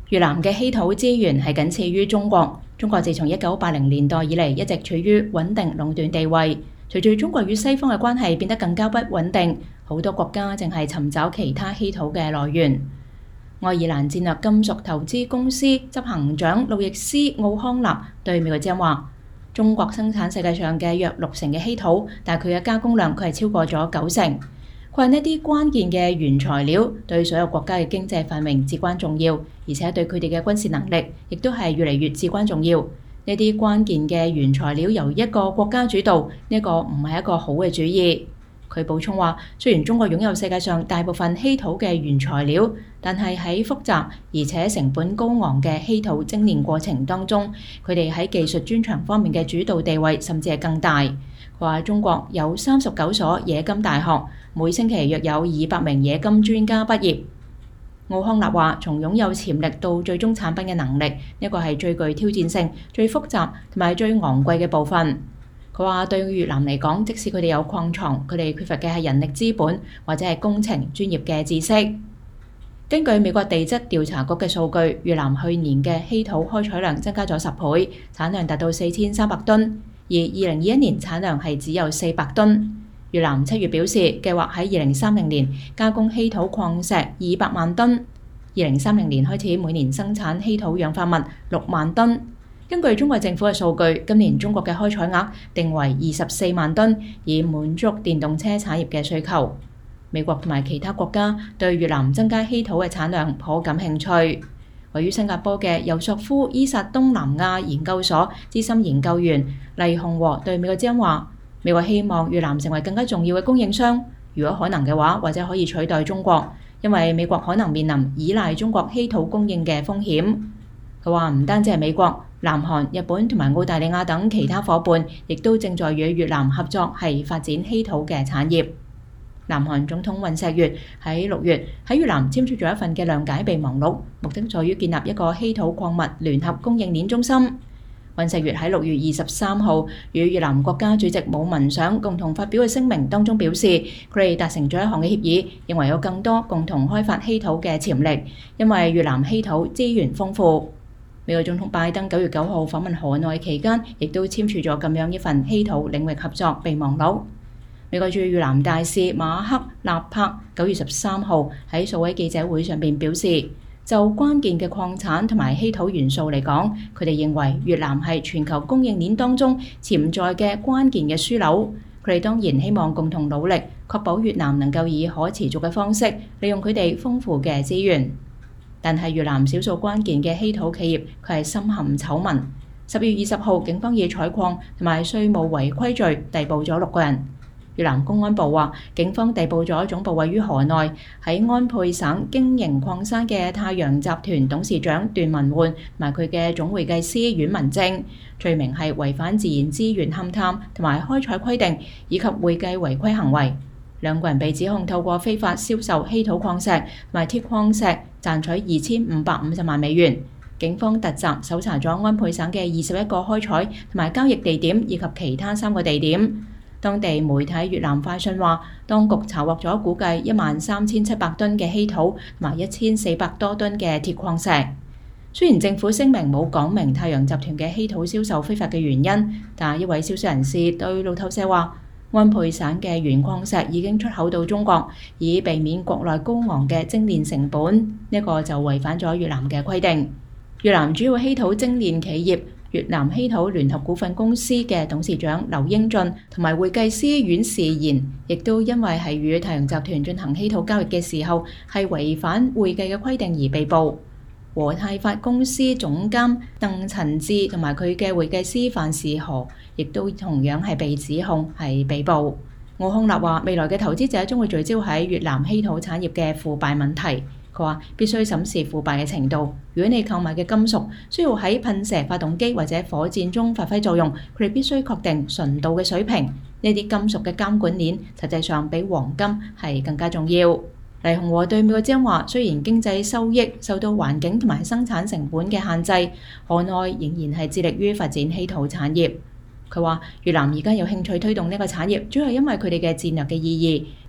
越南嘅稀土資源係僅次於中國。中國自從1980年代以嚟一直處於穩定壟斷地位。隨住中國與西方嘅關係變得更加不穩定，好多國家正係尋找其他稀土嘅來源。愛爾蘭戰略金屬投資公司執行長路易斯·奧康納對美國之音話：中國生產世界上嘅約60%嘅稀土，但係佢嘅加工量佢係超過咗90%。佢話呢啲關鍵嘅原材料對所有國家嘅經濟繁榮至關重要，而且對佢哋嘅軍事能力亦都係越嚟越至關重要。呢啲關鍵嘅原材料由一個國家主導，呢個唔係一個好嘅主意。佢補充話，雖然中國擁有世界上大部分稀土嘅原材料，但係喺複雜而且成本高昂嘅稀土精煉過程當中，佢哋喺技術專長方面嘅主導地位甚至係更大。佢話中國有39所冶金大學，每星期約有200名冶金專家畢業。奧康納話：從擁有潛力到最終產品嘅能力，呢個係最具挑戰性、最複雜同埋最昂貴嘅部分。佢話對越南嚟講，即使佢哋有礦床，佢哋缺乏嘅係人力資本或者係工程專業嘅知識。根據美國地質調查局嘅數據，越南去年嘅稀土開採量增加咗10倍，產量達到4300噸，而2021年產量係只有400噸。越南7月表示，計劃喺2030年加工稀土礦石200萬噸，2030年開始每年生產稀土氧化物6萬噸。根據中國政府嘅數據，今年中國嘅開採額定為24萬噸，以滿足電動車產業嘅需求。美國同埋其他國家對越南增加稀土嘅產量頗感興趣。位於新加坡嘅尤索夫伊薩東南亞研究所資深研究員黎洪和對美國之音話：美國希望越南成為更加重要嘅供應商，如果可能嘅話，或者可以取代中國，因為美國可能面臨依賴中國稀土供應嘅風險。佢話唔單止係美國、南韓、日本同埋澳大利亞等其他夥伴，亦都正在與越南合作，係發展稀土嘅產業。南韓總統尹錫悅喺6月喺越南簽署咗一份嘅諒解備忘錄，目的在於建立一個稀土礦物聯合供應鏈中心。尹錫悅喺6月23號與越南國家主席武文賞共同發表嘅聲明當中表示，佢哋達成咗一項嘅協議，認為有更多共同開發稀土嘅潛力，因為越南稀土資源豐富。美國總統拜登9月9號訪問河內期間，亦都簽署咗咁樣一份稀土領域合作備忘錄。美國駐越南大使馬克納柏9月13號喺數位記者會上邊表示，就關鍵嘅礦產同埋稀土元素嚟講，佢哋認為越南係全球供應鏈當中潛在嘅關鍵嘅樞紐。佢哋當然希望共同努力，確保越南能夠以可持續嘅方式利用佢哋豐富嘅資源。但係越南少數關鍵嘅稀土企業，佢係深陷醜聞。10月20號，警方以採礦同埋稅務違規罪逮捕咗6個人。越南公安部話，警方逮捕咗總部位於河內喺安倍省經營礦山嘅太陽集團董事長段文煥同埋佢嘅總會計師阮文正，罪名係違反自然資源勘探同埋開採規定以及會計違規行為。2個人被指控透過非法銷售稀土礦石同埋鐵礦石賺取2550萬美元。警方突襲搜查咗安倍省嘅21個開採同埋交易地點以及其他3個地點。當地媒體越南快訊話，當局查獲咗估計13700噸嘅稀土同埋1400多噸嘅鐵礦石。雖然政府聲明冇講明太陽集團嘅稀土銷售非法嘅原因，但一位消息人士對路透社話，安倍省嘅原礦石已經出口到中國，以避免國內高昂嘅精煉成本。呢個就違反咗越南嘅規定。越南主要稀土精煉企業越南稀土聯合股份公司嘅董事長劉英俊同埋會計師阮士賢，亦都因為係與太陽集團進行稀土交易嘅時候係違反會計嘅規定而被捕。和泰發公司總監鄧陳志同埋佢嘅會計師范士河，亦都同樣係被指控係被捕。奧康納話，未來嘅投資者將會聚焦喺越南稀土產業嘅腐敗問題。佢話必須審視腐敗嘅程度。如果你購買嘅金屬需要喺噴射發動機或者火箭中發揮作用，佢哋必須確定純度嘅水平。呢啲金屬嘅監管鏈實際上比黃金係更加重要。黎洪和對美國之音話，雖然經濟收益受到環境同埋生產成本嘅限制，河內仍然係致力於發展稀土產業。佢話越南而家有興趣推動呢個產業，主要係因為佢哋嘅戰略嘅意義。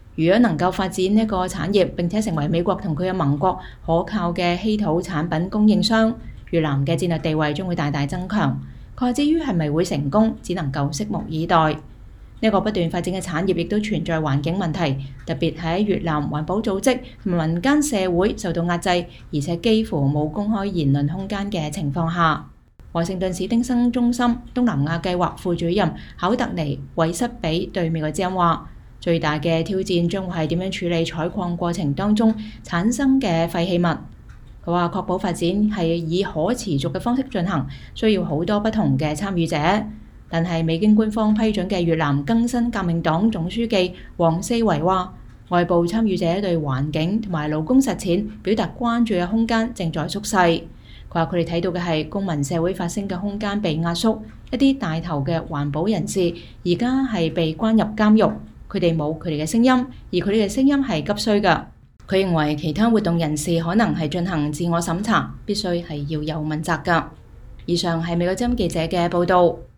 如果能夠發展呢個產業，並且成為美國同佢嘅盟國可靠嘅稀土產品供應商，越南嘅戰略地位將會大大增強。佢話至於係咪會成功，只能夠拭目以待。呢個不斷發展嘅產業亦都存在環境問題，特別喺越南環保組織同民間社會受到壓制，而且幾乎冇公開言論空間嘅情況下。華盛頓史丁生中心東南亞計劃副主任考特尼韋塞比對美國之音話：最大嘅挑戰將會係點樣處理採礦過程當中產生嘅廢棄物。佢話確保發展係以可持續嘅方式進行，需要好多不同嘅參與者。但係未經官方批准嘅越南更新革命黨總書記黃四維話，外部參與者對環境同埋勞工實踐表達關注嘅空間正在縮細。佢話佢哋睇到嘅係公民社會發聲嘅空間被壓縮，一啲帶頭嘅環保人士而家係被關入監獄，佢哋冇佢哋嘅聲音，而佢哋嘅聲音係急需㗎。佢認為其他活動人士可能係進行自我審查，必須係要有問責㗎。以上係美國之音記者嘅報導。